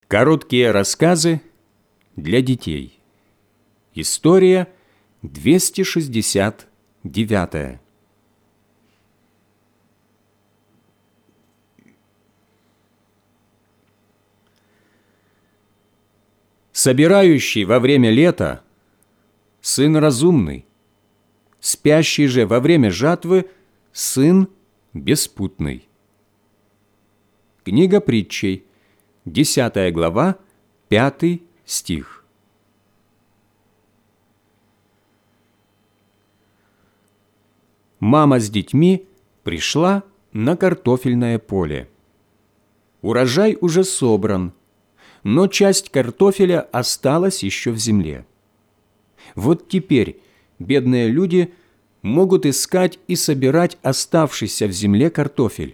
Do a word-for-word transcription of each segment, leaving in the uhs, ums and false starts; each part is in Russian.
Короткие рассказы для детей. История двести шестьдесят девятая. Собирающий во время лета – сын разумный, спящий же во время жатвы – сын беспутный. Книга притчей, десятая глава, пятый стих. Мама с детьми пришла на картофельное поле. Урожай уже собран, но часть картофеля осталась еще в земле. Вот теперь бедные люди могут искать и собирать оставшийся в земле картофель.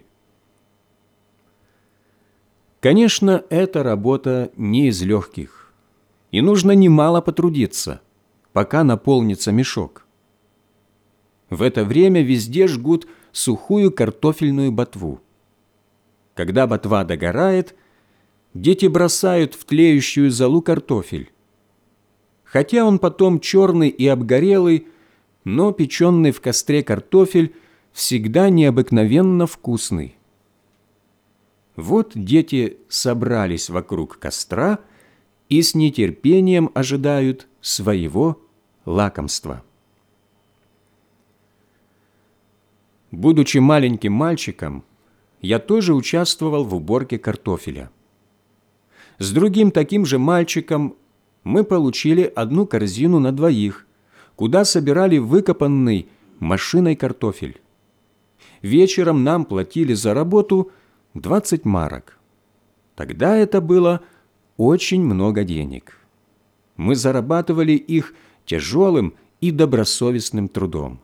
Конечно, эта работа не из легких, и нужно немало потрудиться, пока наполнится мешок. В это время везде жгут сухую картофельную ботву. Когда ботва догорает, дети бросают в тлеющую золу картофель. Хотя он потом черный и обгорелый, но печенный в костре картофель всегда необыкновенно вкусный. Вот дети собрались вокруг костра и с нетерпением ожидают своего лакомства. Будучи маленьким мальчиком, я тоже участвовал в уборке картофеля. С другим таким же мальчиком мы получили одну корзину на двоих, куда собирали выкопанный машиной картофель. Вечером нам платили за работу двадцать марок. Тогда это было очень много денег. Мы зарабатывали их тяжелым и добросовестным трудом.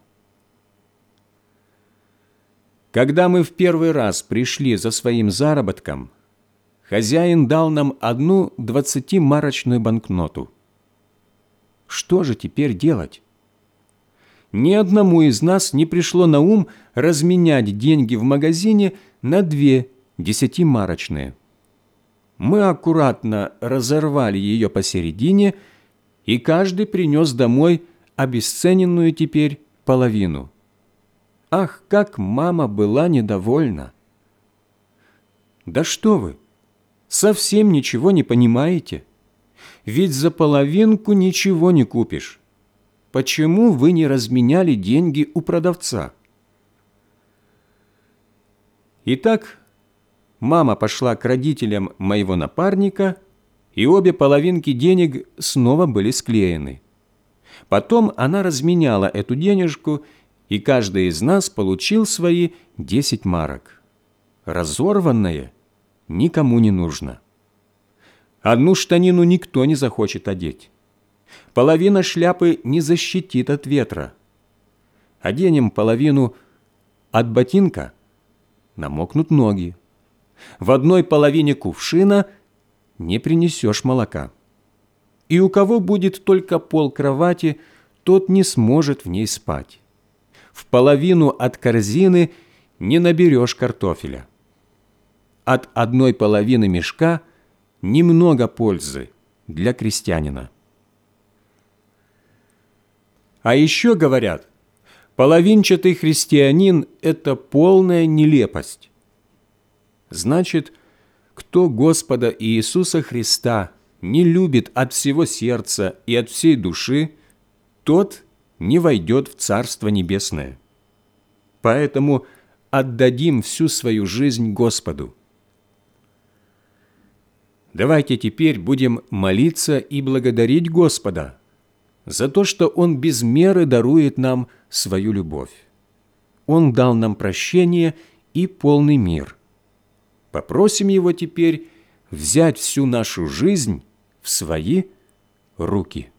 Когда мы в первый раз пришли за своим заработком, хозяин дал нам одну двадцатимарочную банкноту. Что же теперь делать? Ни одному из нас не пришло на ум разменять деньги в магазине на две десятимарочные. Мы аккуратно разорвали ее посередине, и каждый принес домой обесцененную теперь половину. Ах, как мама была недовольна! Да что вы, совсем ничего не понимаете? Ведь за половинку ничего не купишь. Почему вы не разменяли деньги у продавца? Итак, мама пошла к родителям моего напарника, и обе половинки денег снова были склеены. Потом она разменяла эту денежку, и каждый из нас получил свои десять марок. Разорванное никому не нужно. Одну штанину никто не захочет одеть. Половина шляпы не защитит от ветра. Оденем половину от ботинка, намокнут ноги. В одной половине кувшина не принесешь молока. И у кого будет только пол кровати, тот не сможет в ней спать. В половину от корзины не наберешь картофеля. От одной половины мешка немного пользы для крестьянина. А еще говорят, половинчатый христианин – это полная нелепость. Значит, кто Господа Иисуса Христа не любит от всего сердца и от всей души, тот не войдет в Царство Небесное. Поэтому отдадим всю свою жизнь Господу. Давайте теперь будем молиться и благодарить Господа за то, что Он без меры дарует нам свою любовь. Он дал нам прощение и полный мир. Попросим Его теперь взять всю нашу жизнь в свои руки.